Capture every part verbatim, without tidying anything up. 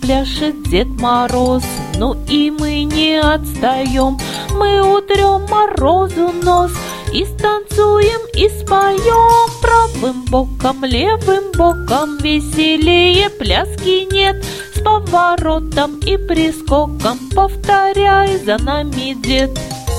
запляшет Дед Мороз, ну и мы не отстаем. Мы утрем Морозу нос и станцуем, и споем. Правым боком, левым боком, веселее пляски нет. С поворотом и прискоком, повторяй за нами, дед.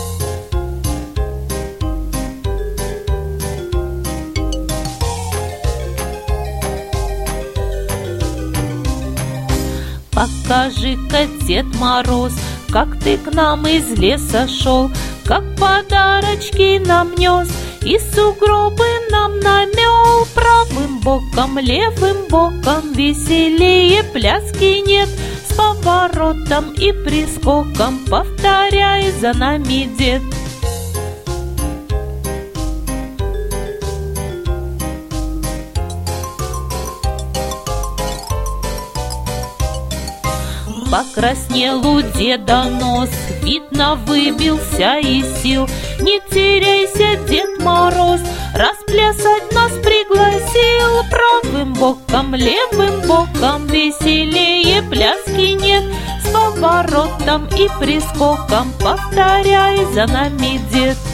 Покажи-ка, Дед Мороз, как ты к нам из леса шел, как подарочки нам нес и сугробы нам намел. Правым боком, левым боком, веселее пляски нет. С поворотом и прискоком, повторяй за нами, дед. Покраснел у деда нос, видно, выбился из сил. Не теряйся, Дед Мороз, расплясать нас пригласил. Правым боком, левым боком, веселее пляски нет. С поворотом и прискоком, повторяй за нами, дед.